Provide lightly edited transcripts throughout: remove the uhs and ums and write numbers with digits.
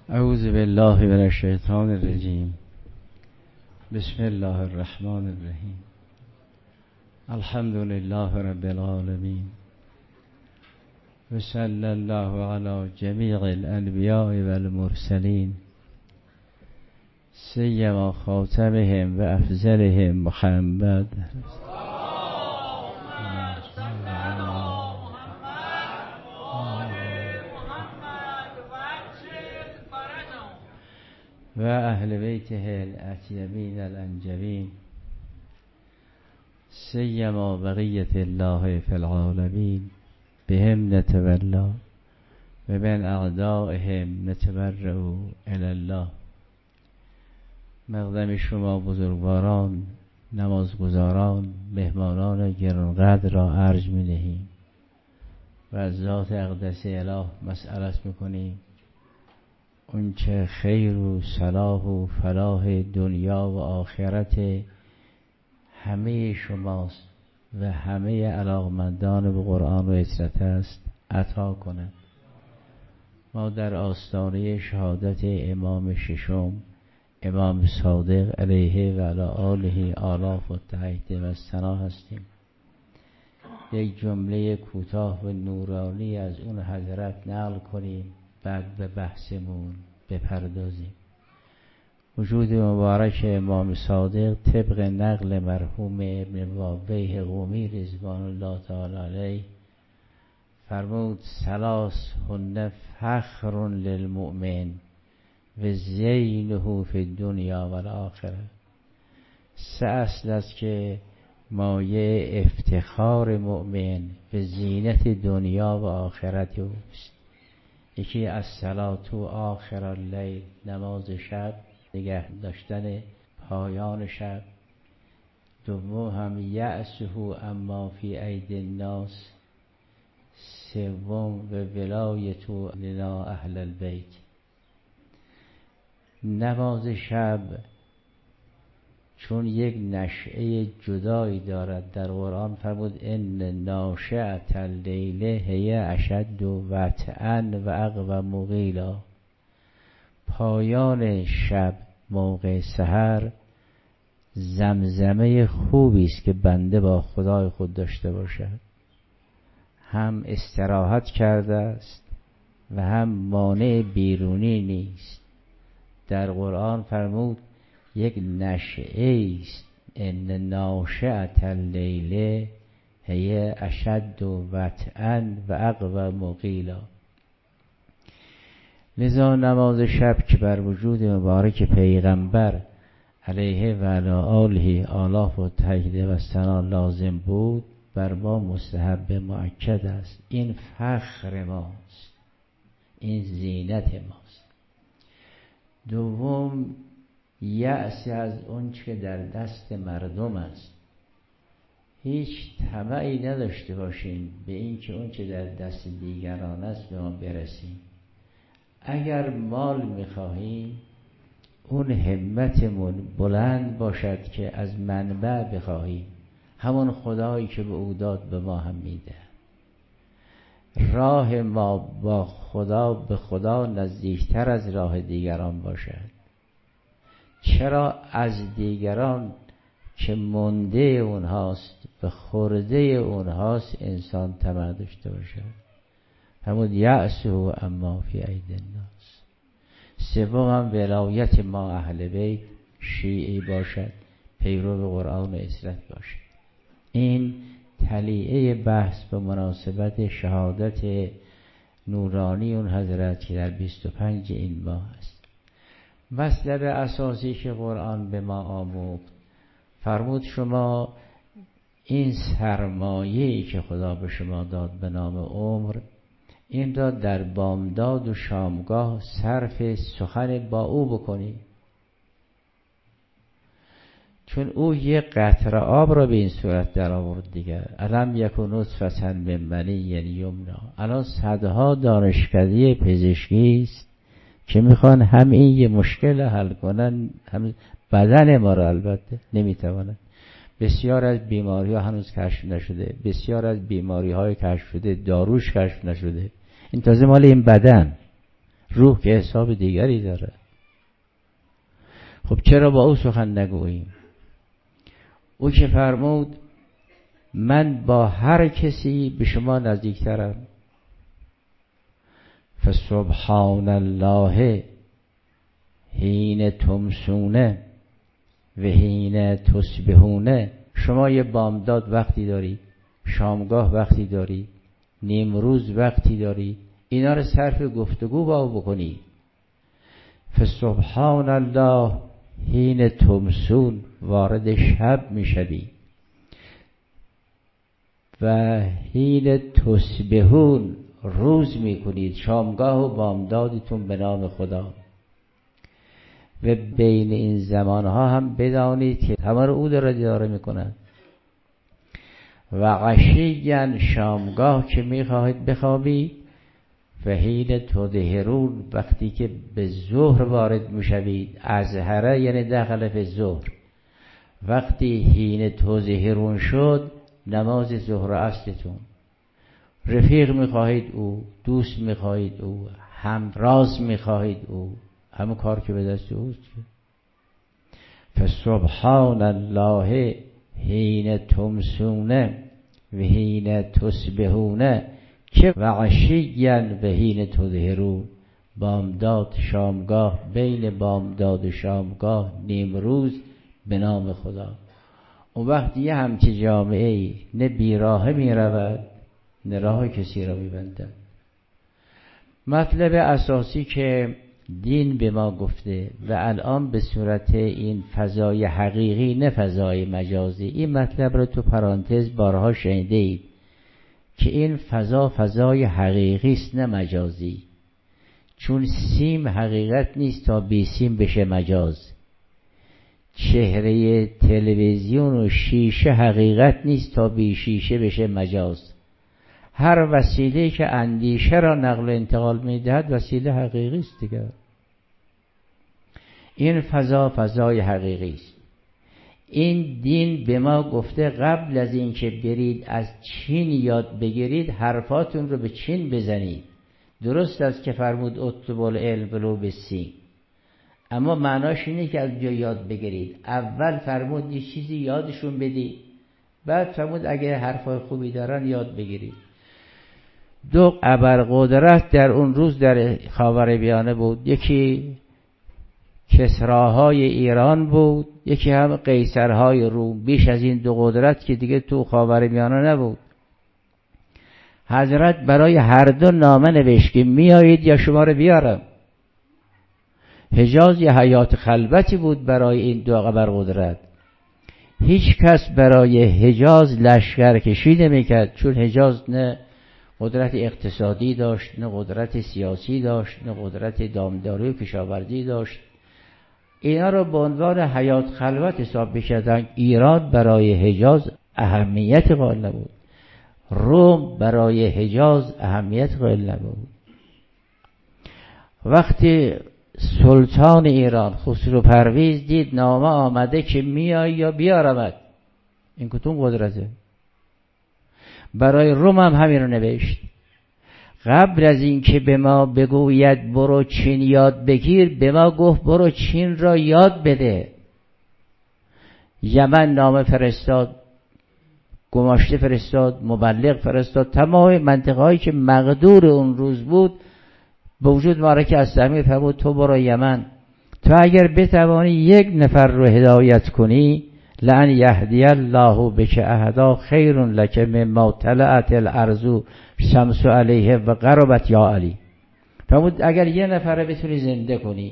اعوذ بالله من الشیطان الرجیم. بسم الله الرحمن الرحیم. الحمد لله رب العالمین و صلی الله علی جمیع الانبیاء و المرسلین سیما خاتمهم و افضلهم محمد و اهل بیته الاطیبین الانجبین سیما بقیت الله فی العالمین بهم نتولا و من اعدائهم نتبرأ الی الله. مقدم شما بزرگواران، نمازگزاران، مهمانان گرانقدر را عرض می نهیم و از ذات اقدس اله مسئلت میکنیم اون چه خیر و صلاح و فلاح دنیا و آخرت همه شماست و همه علاقمندان به قرآن و عترت است عطا کند. ما در آستانه شهادت امام ششم امام صادق علیه و علی آله آلاف و تحت و ثنا هستیم. یک جمله کوتاه و نورانی از اون حضرت نقل کنیم، بعد به بحثمون بپردازیم. وجود مبارک امام صادق طبق نقل مرحوم ابن بابیه قومی رضوان الله تعالی علیه فرمود ثلاث هن فخر للمؤمن و زینه فی الدنیا و الاخره. سه اصل است که مایه افتخار مؤمن و زینت دنیا و آخرت اوست. یکی از صلات و آخر اللیل، نماز شب، نگه داشتن پایان شب. دوم هم یأسه اما فی ایدی الناس. سوم و ولایت لنا اهل البیت. نماز شب چون یک نشأه جدایی دارد، در قرآن فرمود ان ناشئة اللیل هی اشد وطئا و اقوم قیلا. پایان شب موقع سحر زمزمه خوبی است که بنده با خدای خود داشته باشد. هم استراحت کرده است و هم مانع بیرونی نیست. در قرآن فرمود یک نشئه است ان ناشئة اللیل هی اشد وطئا و اقوم قیلا. لذا نماز شب که بر وجود مبارک پیغمبر علیه و علی آله آلاف و تجدید و ثنا لازم بود، بر ما مستحب مؤکد است. این فخر ماست، این زینت ماست. دوم یأس از اون که در دست مردم است. هیچ طمعی نداشته باشیم به این که اون که در دست دیگران است به ما برسیم. اگر مال میخواهیم اون همتمون بلند باشد که از منبع بخواهیم. همون خدایی که به او داد به ما هم میده. راه ما با خدا به خدا نزدیکتر از راه دیگران باشد. چرا از دیگران که منده اونهاست به خورده اونهاست انسان طمع داشته باشد؟ فرمود یأسه اما فی ایدی الناس. سوم هم ولایت ما اهل بیت شیعی باشد، پیرو قرآن و عترت باشد. این تلیعه بحث به مناسبت شهادت نورانی اون حضرت که در 25 این ماه است. مطلب اساسی که قرآن به ما آموخت فرمود شما این سرمایه‌ای که خدا به شما داد به نام عمر، این را در بامداد و شامگاه صرف سخن با او بکنی. چون او یک قطره آب را به این صورت در آورد دیگر. الم یکن نطفة من منی یمنا. الان صدها دانشکده پزشکی است که میخوان هم این یه مشکل حل کنن، هم بدن ما را البته نمیتوانند. بسیار از بیماری ها هنوز کشف نشده، بسیار از بیماری های کشف شده داروش کشف نشده. این تازه مال این بدن. روح که حساب دیگری داره. خب چرا با او سخن نگوییم؟ او که فرمود من با هر کسی به شما نزدیکترم. فسبحان الله حین تمسون و حین تصبحون. شما یه بامداد وقتی داری، شامگاه وقتی داری، نیمروز وقتی داری، اینا رو صرف گفتگو با او بکنی. فسبحان الله حین تمسون، وارد شب میشوی، و حین تصبحون، روز میکنید، شامگاه و بامدادتون به نام خدا. و بین این زمانها هم بدانید که همه رو او داره دیداره میکنن. و غشیاً، شامگاه که میخواهید بخوابید، و حین تظهرون، وقتی که به ظهر وارد میشوید. ازهره یعنی دخل فی الظهر. وقتی حین تظهرون شد، نماز ظهر اصلتون. رفیق میخواهید او، دوست میخواهید او، همراز میخواهید او، همون کار که به دست اوست. فسبحان الله حین تمسون و حین تصبحون، که و عشیا و حین تظهرون. بامداد، شامگاه، بین بامداد و شامگاه، نیمروز به نام خدا. اون وقت یه همچه جامعه‌ای نه بیراهه می رود نه راه کسی را می بندد. مطلب اساسی که دین به ما گفته و الان به صورت این فضای حقیقی نه فضای مجازی، این مطلب رو تو پرانتز بارها شنیده اید که این فضای حقیقی است نه مجازی. چون سیم حقیقت نیست تا بی سیم بشه مجاز. چهره تلویزیون و شیشه حقیقت نیست تا بی شیشه بشه مجاز. هر وسیله که اندیشه را نقل و انتقال میدهد وسیله حقیقی است دیگر. این فضای حقیقی است. این دین به ما گفته قبل از این که برید از چین یاد بگیرید، حرفاتون رو به چین بزنید. درست است که فرمود اطلبوا العلم ولو بالسین، اما معناش اینه که از جا یاد بگیرید. اول فرمود یه چیزی یادشون بدید، بعد فرمود اگه حرفای خوبی دارن یاد بگیرید. دو ابرقدرت در اون روز در خاورمیانه بود. یکی کسراهای ایران بود، یکی هم قیصرهای روم. بیش از این دو قدرت که دیگه تو خاورمیانه نبود. حضرت برای هر دو نامه نوشت که میایید یا شما رو بیارم. حجاز یه حیات خلوتی بود برای این دو ابرقدرت. هیچ کس برای حجاز لشکر کشی نمیکرد، چون حجاز نه قدرت اقتصادی داشت، نه قدرت سیاسی داشت، نه قدرت دامداری و کشاورزی داشت. اینا رو به عنوان حیات خلوت حساب می‌کردن. ایران برای حجاز اهمیت قائل نبود، روم برای حجاز اهمیت قائل نبود. وقتی سلطان ایران خسرو پرویز دید نامه آمده که میای یا بیارمت، این کدوم قدرته؟ برای روم هم همین رو نوشت. قبل از این که به ما بگوید برو چین یاد بگیر، به ما گفت برو چین را یاد بده. یمن نامه فرستاد، گماشته فرستاد، مبلغ فرستاد. تمام منطقه‌هایی که مقدور اون روز بود به وجود معرکه از سهمی فرمود تو برو یمن. تو اگر بتوانی یک نفر رو هدایت کنی، لئن یهدی الله بک احدا خیر لک مما طلعت الارض شمس علیه و غربت یا علی. فرمود اگر یه نفر بتونی زنده کنی،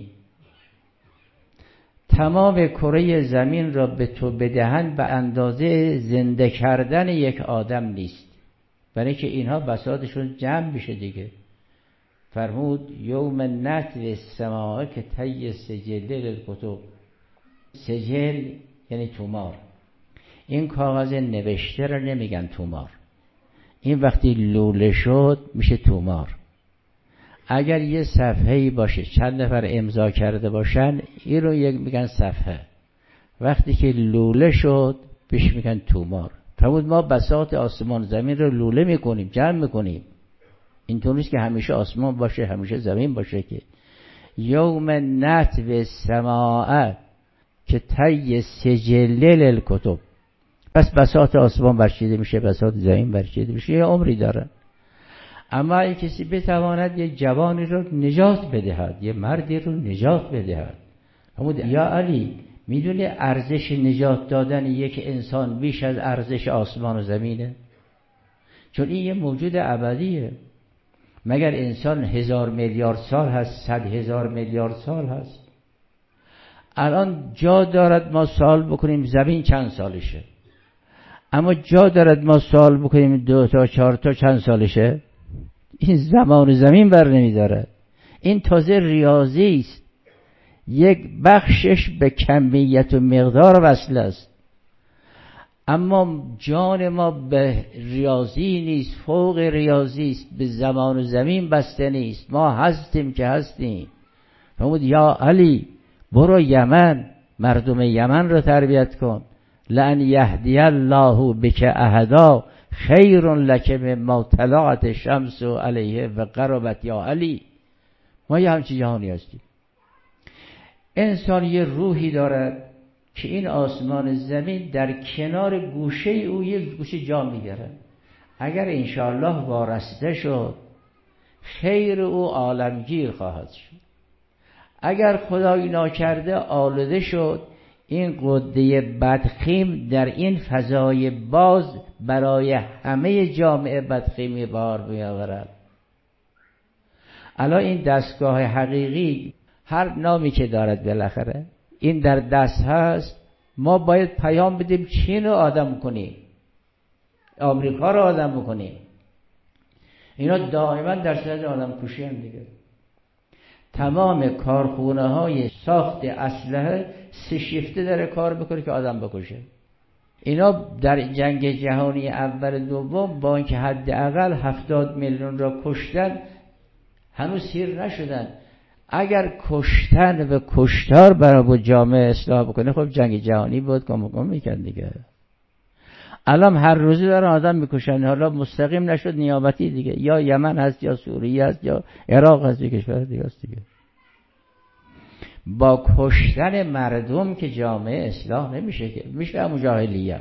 تمام کره زمین را به تو بدهند به اندازه زنده کردن یک آدم نیست، برای که اینها بساطشون جمع بشه دیگه. فرمود یوم نطوی السماء که طی سجل للکتب. سجل یعنی تومار. این کاغذ نوشته را نمیگن تومار. این وقتی لوله شد میشه تومار. اگر یه صفحه‌ای باشه چند نفر امضا کرده باشن، این رو یک میگن صفحه. وقتی که لوله شد بهش میگن تومار. فرمود ما بساط آسمان زمین رو لوله میکنیم، جمع میکنیم. اینطور نیست که همیشه آسمان باشه همیشه زمین باشه که یوم نطوی السماء که طی سجل للکتب. پس بساط آسمان برچیده میشه، بساط زمین برچیده میشه، یه عمری داره. اما این کسی بتواند یک جوانی رو نجات بدهد، یه مردی رو نجات بدهد. اما یا علی، میدونی ارزش نجات دادن یک انسان بیش از ارزش آسمان و زمینه؟ چون این یه موجود ابدیه. مگر انسان 1000 میلیارد سال هست، 100,000 میلیارد سال هست؟ الان جا دارد ما سوال بکنیم زمین چند سالشه، اما جا دارد ما سوال بکنیم 2 تا 4 تا چند سالشه؟ این زمان و زمین بر نمیداره. این تازه ریاضی است، یک بخشش به کمیت و مقدار وصل است، اما جان ما به ریاضی نیست، فوق ریاضی است، به زمان و زمین بسته نیست. ما هستیم که هستیم. فرمود یا علی برو یمن، مردم یمن رو تربیت کن. لئن یهدی الله بک احدا خیر لک مما طلعت الشمس علیه و غربت. یا علی، ما یه همچین جهانی هستیم. انسان یه روحی دارد که این آسمان زمین در کنار گوشه او یک گوشه جا میگیرد. اگر انشاءالله وارسته شد، خیر او عالمگیر خواهد شد. اگر خدای ناکرده آلوده شد، این قده بدخیم در این فضای باز برای همه جامعه بدخیمی بار میآورد. الان این دستگاه حقیقی هر نامی که دارد بالاخره این در دست هست. ما باید پیام بدیم چین رو آدم کنیم، آمریکا رو آدم بکنیم. اینا دائما در صدد آدم کشی هم دیگه. تمام کارخونه های ساخت اسلحه 3 شیفته داره کار بکنه که آدم بکشه. اینا در جنگ جهانی اول دوم با اینکه حداقل 70 میلیون را کشتن، هنوز سیر نشدن. اگر کشتن و کشتار برای جامعه اصلاح بکنه، خب جنگ جهانی بود کم میکن دیگه. الان هر روزی دارن آدم میکشن، حالا مستقیم نشد نیابتی دیگه، یا یمن هست یا سوریه هست یا عراق هست یا کشور دیگه است دیگه. با کشتن مردم که جامعه اصلاح نمیشه، که میشه همون جاهلیت.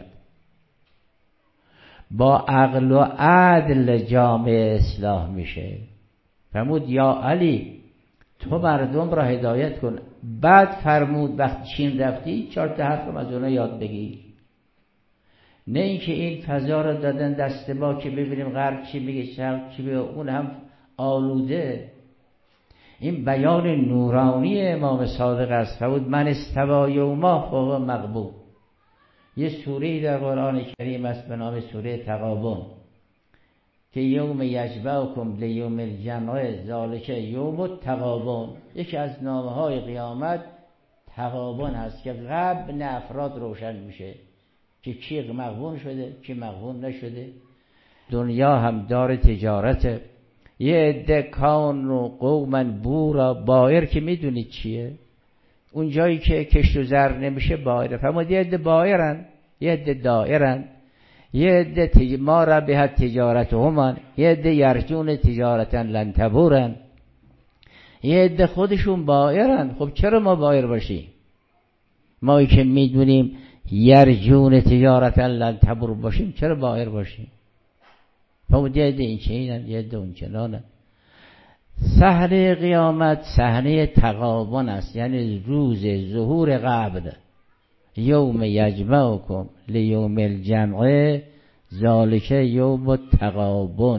با عقل و عدل جامعه اصلاح میشه. فرمود یا علی تو مردم را هدایت کن. بعد فرمود وقتی چین رفتی 4 تا حرف از اونها یاد بگیر. نه اینکه این فضا را دادن دست ما که ببینیم غرب چی میگه، شرق چی میگه، اون هم آلوده. این بیان نورانی امام صادق است. فرمود من استوى یوما فهو مغبون. یه سوره در قرآن کریم است به نام سوره تغابن که یوم یجمعکم لیوم الجمع ذالک یوم التغابن. یکی از نامه‌های قیامت تغابن هست که قبل افراد روشن میشه که کی مغبون شده کی مغبون نشده. دنیا هم دار تجارته. یه عده کان و قوما بورا، بایر که میدونید چیه؟ اون جایی که کشت و زر نمیشه بایر. فرمود یه عده بایرن، یه عده دائرن، یه عده ما را به تجارت همان، یه عده یرجون تجارتا لن تبورن، یه عده خودشون بایرن. خب چرا ما بایر باشیم؟ ما که میدونیم یرجون تجارتا لن تبور باشیم، چرا بایر باشیم؟ فرمود یه عده این چنینن، یه عده اون چنانن. صحنه قیامت صحنه تغابن است، یعنی روز ظهور قبل. یوم یجمعکم لیوم الجمع ذالک یوم التغابن.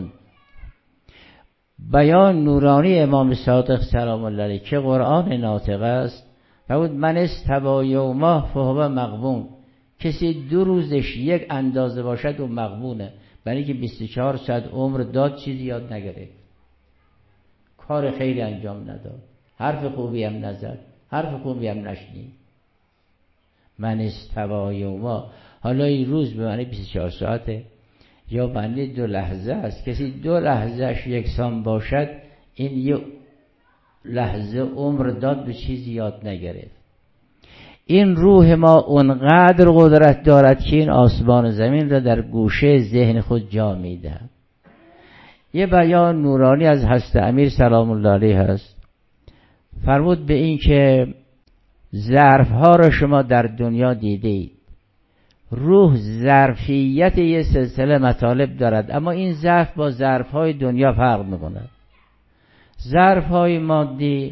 بیان نورانی امام صادق سلام الله علیه که قرآن ناطق است. فرمود من استوى یوما فهو مغبون. کسی 2 روزش یک اندازه باشد و مغبونه، برای که 24 ساعت عمر داد چیزی یاد نگرفت، کار خیلی انجام نداد، حرف خوبی هم نزد، حرف خوبی هم نشنید. من استوى یوما، حالا این روز به معنی 24 ساعته یا معنی 2 لحظه است. کسی 2 لحظهش یکسان باشد، این 1 لحظه عمر داد به چیزی یاد نگرفت. این روح ما اونقدر قدرت دارد که این آسمان و زمین را در گوشه ذهن خود جا میده. یه بیان نورانی از حضرت امیر سلام الله علیه هست. فرمود به این که ظرف ها رو شما در دنیا دیدید، روح ظرفیت یه سلسله مطالب دارد، اما این ظرف با ظرف های دنیا فرق میکنه. ظرف های مادی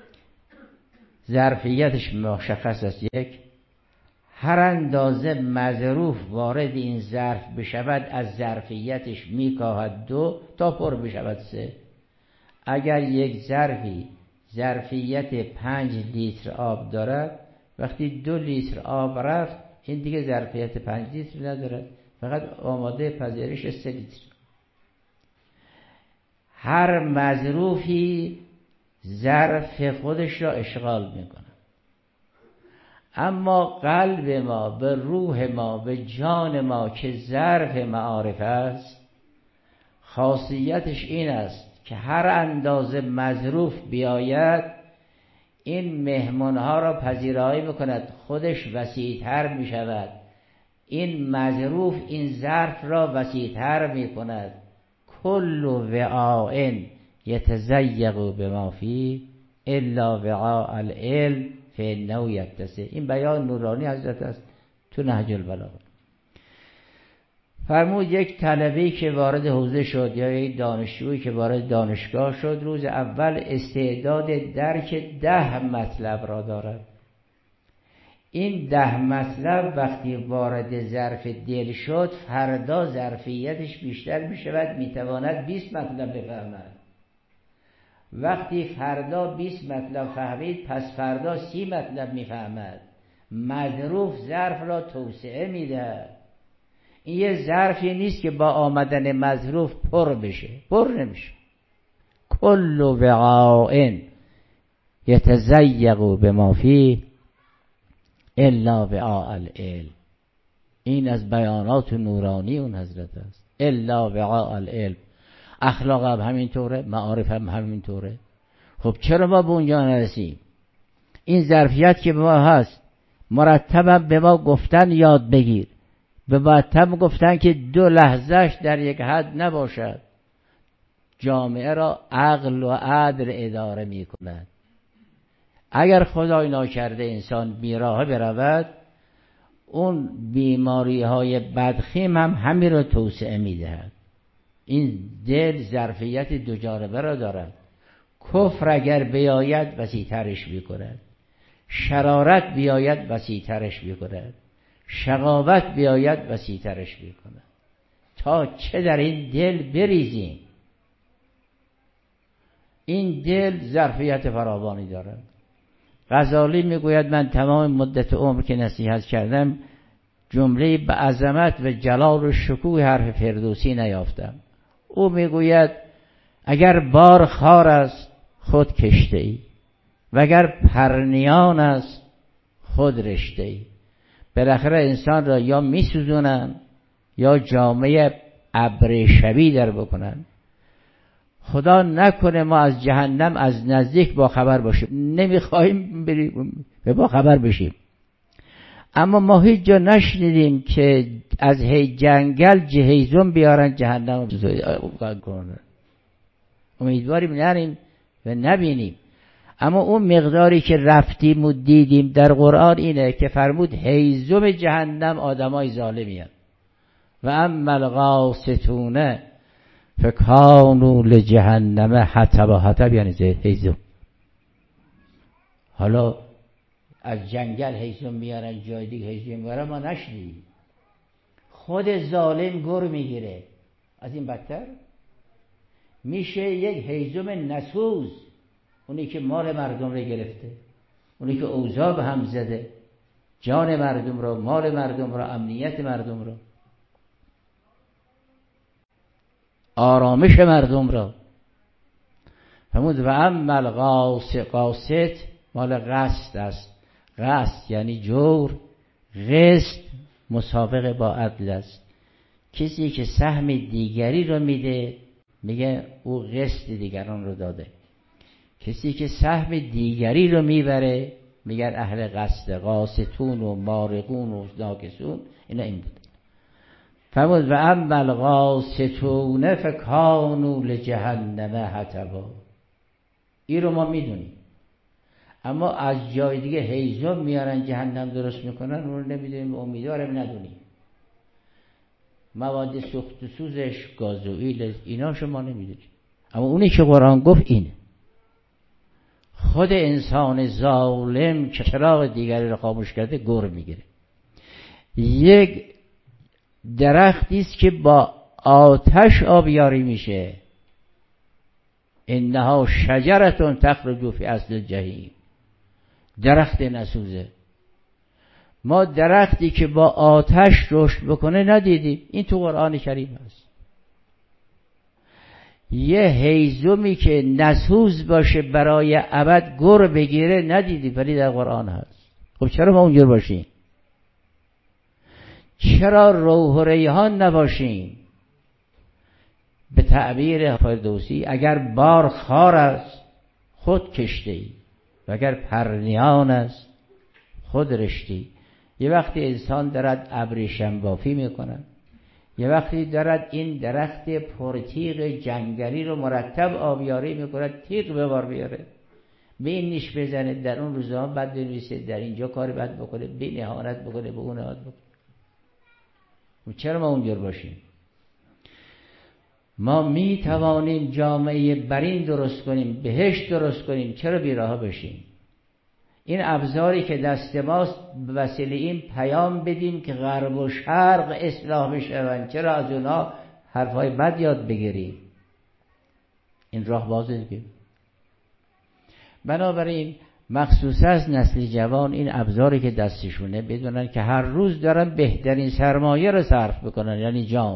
ظرفیتش مشخص است، یک، هر اندازه مظروف وارد این ظرف بشود از ظرفیتش میکاهد، دو، تا پر بشود، سه. اگر یک ظرفی ظرفیت 5 لیتر آب دارد، وقتی 2 لیتر آب رفت این دیگه ظرفیت 5 لیتر ندارد، فقط آماده پذیرش 3 لیتر. هر مظروفی ظرف خودش را اشغال میکنه. اما قلب ما به روح ما به جان ما که ظرف معارف است، خاصیتش این است که هر اندازه مظروف بیاید این مهمانها را پذیرایی میکند، خودش وسیع‌تر میشود. این مظروف این ظرف را وسیع‌تر میکند. کل وعاء یتضیق بما فیه الا وعاء العلم فانه یتسع. این بیان نورانی حضرت است تو نهج البلاغه. فرمود یک طلبه‌ای که وارد حوزه شد یا یک دانشجویی که وارد دانشگاه شد، روز اول استعداد درک 10 مطلب را دارد. این 10 مطلب وقتی وارد ظرف دل شد، فردا ظرفیتش بیشتر میشود، میتواند 20 مطلب بفهمد. وقتی فردا 20 مطلب فهمید، پس فردا 30 مطلب میفهمد. مظروف ظرف را توسعه میده. این یه ظرفی نیست که با آمدن مظروف پر بشه، پر نمیشه. کل وعاء یتضیق بما فیه الا وعاء العلم. این از بیانات نورانی اون حضرت است. الا وعاء العلم. اخلاق هم همینطوره، معارف هم همینطوره. خب چرا ما به اونجا نرسیم؟ این ظرفیت که به ما هست، مرتبا به ما گفتن یاد بگیر، به مرتب گفتن که 2 لحظهش در یک حد نباشد. جامعه را عقل و عدل اداره می کند. اگر خدای ناکرده انسان بیراه برود، اون بیماری های بدخیم هم همین را توسعه می دهد. این دل ظرفیت 2 جانبه را دارد. کفر اگر بیاید وسیع‌ترش می کند، شرارت بیاید وسیع‌ترش می کند، شقاوت بیاید وسیع‌ترش می کند. تا چه در این دل بریزیم. این دل ظرفیت فراوانی دارد. غزالی میگوید من تمام مدت عمر که نصیحت کردم جمله به عظمت و جلال و شکوه حرف فردوسی نیافتم. او میگوید اگر بار خار است خود کشته ای و اگر پرنیان است خود رشته ای. بالاخره انسان را یا میسوزونن یا جامعه ابریشمی در بکنن. خدا نکنه ما از جهنم از نزدیک با خبر باشیم، نمیخوایم بریم با خبر بشیم. اما ما هیچ جا نشنیدیم که از جنگل جهیزم بیارن جهنم کنن. امیدواریم نریم و نبینیم. اما اون مقداری که رفتیم و دیدیم در قرآن اینه که فرمود هیزم جهنم آدمای ظالمیان. و اما القاسطون فکانوا لجهنم حطبا. حطب یعنی هیزم. حالا از جنگل هیزم میارن، جای دیگه هیزم میارن، ما نشنیدیم. خود ظالم گر میگیره. از این بدتر میشه یک هیزم نسوز، اونی که مال مردم رو گرفته، اونی که اوضاع به هم زده، جان مردم رو، مال مردم رو، امنیت مردم رو، آرامش مردم را. فرمود و اما القاسط مال قسط است. قسط یعنی جور، قسط مسابقه با عدل است. کسی که سهم دیگری رو میده میگه او قسط دیگران رو داده. کسی که سهم دیگری رو میبره میگن اهل قسط. قاسطون و مارقون و ناکسون اینا این بود. فرمود و اما القاسطون فکانوا لجهنم حطبا. این رو ما میدونیم. اما از جای دیگه هیزم میارن جهنم درست میکنن، اون رو نمیدونیم، امیدوارم ندونیم. مواد سوخت و سوزش، گازوئیل، اینا شما نمیدونید. اما اونی که قرآن گفت اینه. خود انسان ظالم که چراغ دیگری رو خاموش کرده گر میگیره. یک درختی است که با آتش آبیاری میشه، انها شجرة تخرج فی اصل الجحیم، درخت نسوزه. ما درختی که با آتش رشد بکنه ندیدیم، این تو قرآن کریم هست. یه هیزمی که نسوز باشه برای ابد گر بگیره ندیدیم، ولی در قرآن هست. خب چرا ما اونجور باشیم؟ چرا روح و ریحان نباشیم؟ به تعبیر فردوسی اگر بار خار است خود کشتی و اگر پرنیان است خود رشتی. یه وقتی انسان دارد ابریشم بافی میکنه، یه وقتی دارد این درخت پرتیغ جنگلی رو مرتب آبیاری میکنه، تیغ به بار بیاره، به این نیش بزنه، در اون روزها بد بنویسه، در اینجا کاری بد بکنه، به این اهانت بکنه، به اون اهانت بکنه. چرا ما اونجور باشیم؟ ما می توانیم جامعه برین درست کنیم، بهشت درست کنیم، چرا بیراه بشیم؟ این ابزاری که دست ماست به وسیله این پیام بدیم که غرب و شرق اصلاح بشوند، چرا از اونها حرفای بد یاد بگیریم؟ این راه بازه دیگه. بنابراین مخصوصا از نسل جوان این ابزاری که دستشونه بدونن که هر روز دارن بهترین سرمایه رو صرف بکنن، یعنی جان.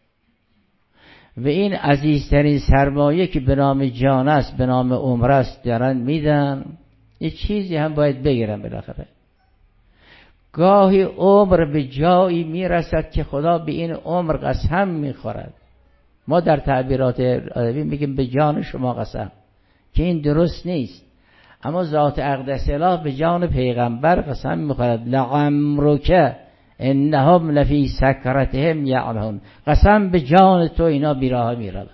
و این عزیزترین سرمایه که به نام جان است، به نام عمر است، دارن میدن. یه چیزی هم باید بگیرن بالاخره. گاهی عمر به جایی میرسد که خدا به این عمر قسم میخورد. ما در تعبیرات ادبی میگیم به جان شما قسم، که این درست نیست. اما ذات اقدس اله به جان پیغمبر قسم میخورد، لعمرک انهم لفی سکرتهم یعمهون، قسم به جان تو اینا بیراه میروند.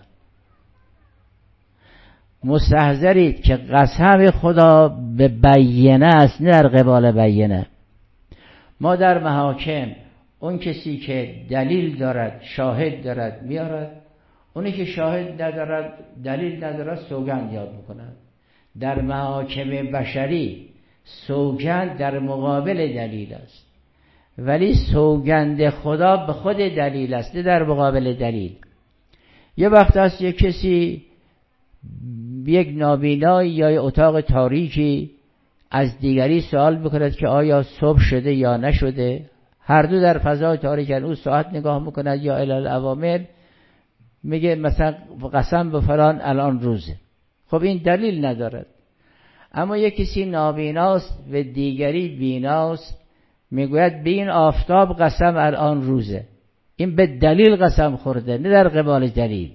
مستحضرید که قسم خدا به بینه است، نه در قبال بینه. ما در محاکم اون کسی که دلیل دارد، شاهد دارد میارد، اونی که شاهد ندارد، دلیل ندارد، سوگند یاد میکند. در محاکم بشری سوگند در مقابل دلیل است، ولی سوگند خدا به خود دلیل است، نه در مقابل دلیل. یه وقت هست یک کسی، یک نابینایی یا اتاق تاریکی از دیگری سوال میکند که آیا صبح شده یا نشده. هر دو در فضای تاریکن، او ساعت نگاه میکند یا الی الاوامر، میگه مثلا قسم به فلان الان روزه. خب این دلیل ندارد. اما یک کسی نابیناست و دیگری بیناست، میگوید به این آفتاب قسم الان روزه. این به دلیل قسم خورده، نه در قبال دلیل.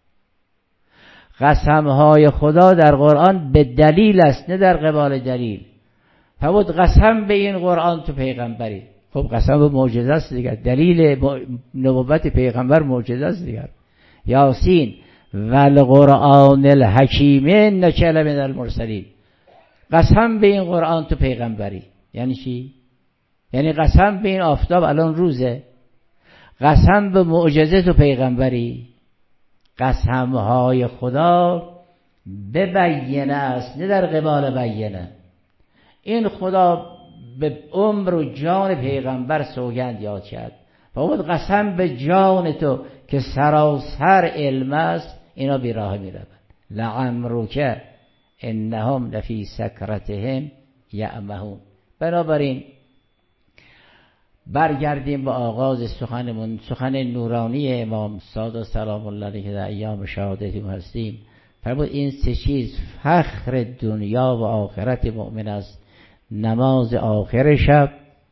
قسمهای خدا در قرآن به دلیل است، نه در قبال دلیل. فرمود قسم به این قرآن تو پیغمبری. خب قسم به معجزه است دیگر، دلیل نبوت پیغمبر معجزه است دیگر. یاسین والقرآن الحکیم انک لمن المرسلین، قسم به این قرآن تو پیغمبری. یعنی چی؟ یعنی قسم به این آفتاب الان روزه، قسم به معجزه تو پیغمبری. قسمهای خدا به بینه است، نه در قبال بینه. این خدا به عمر و جان پیغمبر سوگند یاد کرد. فرمود قسم به جان تو که سراسر علم است، اینا بیراه میروند. لعمرک انهم لفی سکرتهم یعمهون. بنابراین برگردیم به آغاز سخنمون، سخن نورانی امام صادق سلام الله علیه که در ایام شهادتی هستیم. فرمود این سه چیز فخر دنیا و آخرت مؤمن است: نماز آخر شب،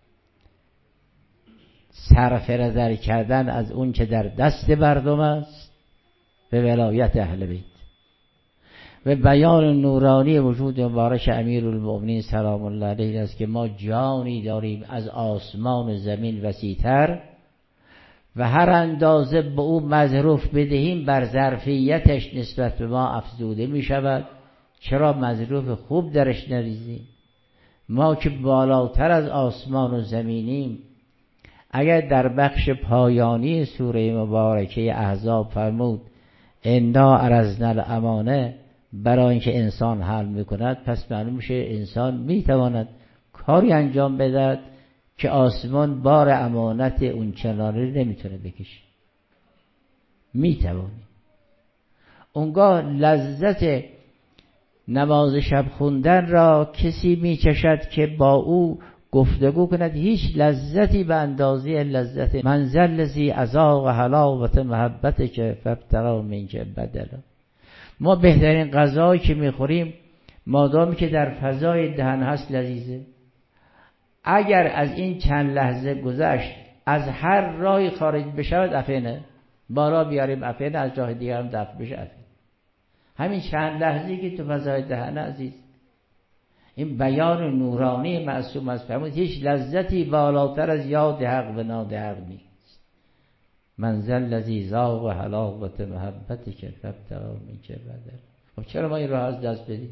صرف نظر کردن از اون که در دست مردم است، به ولایت اهل بیت، و بیان نورانی وجود مبارک امیرالمؤمنین سلام الله علیه است که ما جانی داریم از آسمان و زمین وسیع‌تر و هر اندازه به او مظروف بدهیم بر ظرفیتش نسبت به ما افزوده می شود. چرا مظروف خوب درش نریزیم؟ ما که بالاتر از آسمان و زمینیم. اگر در بخش پایانی سوره مبارکه احزاب فرمود انا عرضنا الامانه، برای اینکه انسان حل میکند، پس معلوم میشه انسان میتواند کاری انجام بدهد که آسمان بار امانت اون چنانی نمیتونه بکشه. میتوانی. اونگاه لذت نماز شب خوندن را کسی میچشد که با او گفتگو کند. هیچ لذتی به اندازه لذت منزل الذی اذاق حلاوت محبت که فابتغى منک بدلا. ما بهترین غذایی که میخوریم مادامی که در فضای دهن هست لذیذه. اگر از این چند لحظه گذشت از هر راهی خارج بشود افینه، بالا بیاریم افینه، از جای دیگر هم دفع بشه افینه. همین چند لحظه‌ای که تو فضای دهن عزیز، این بیان نورانی معصوم از فرمود هیچ لذتی بالاتر از یاد حق و ناد حق نیست. منزل الذی ذاق حلاوت محبت که فابتغى منک بدلا. خب چرا ما این راه از دست بدیم؟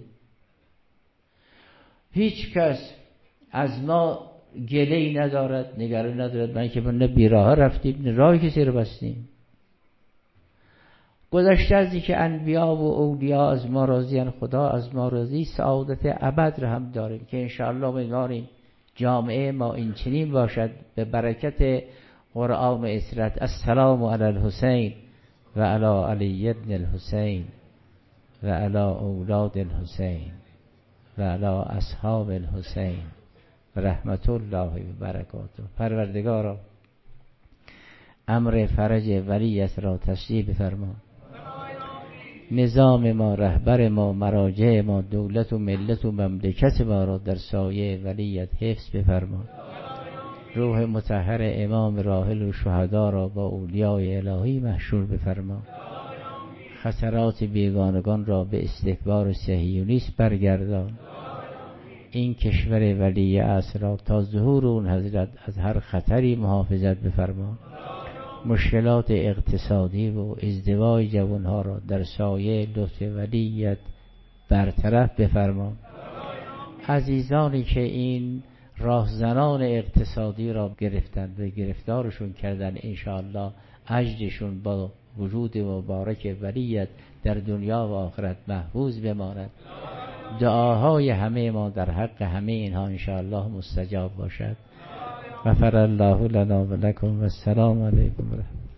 هیچ کس از ما گله‌ای ندارد، نگرانی ندارد. من که نه بیراه رفتیم نه راهی کسی رو بستیم. گذشته از اینکه انبیا و اولیا از ما راضیان، خدا از ما راضی، سعادت ابد رو هم داریم که انشاءالله امیدواریم جامعه ما این چنین باشد به برکت قرآن و اسرت. السلام علی الحسین و علی علی بن الحسین و علی اولاد الحسین و علی اصحاب الحسین و رحمت الله و برکاته. پروردگارا امر فرج ولیت را تشریح بفرما. نظام ما، رهبر ما، مراجع ما، دولت و ملت و مملکت ما را در سایه ولیت حفظ بفرما. روح مطهر امام راحل و شهدا را با اولیای الهی محشور بفرما. خطرات بیگانگان را به استکبار صهیونیست برگردان. این کشور ولی عصر را تا ظهور اون حضرت از هر خطری محافظت بفرما. مشکلات اقتصادی و ازدواج جوانها را در سایه لطف ولیت برطرف بفرما. عزیزانی که این راهزنان اقتصادی را گرفتند و گرفتارشون کردن، انشاءالله اجرشون با وجود مبارک ولیت در دنیا و آخرت محفوظ بماند. دعاهای همه ما در حق همه اینها انشاءالله مستجاب باشد. غفر الله لنا و لکم و السلام علیکم و رحمت الله.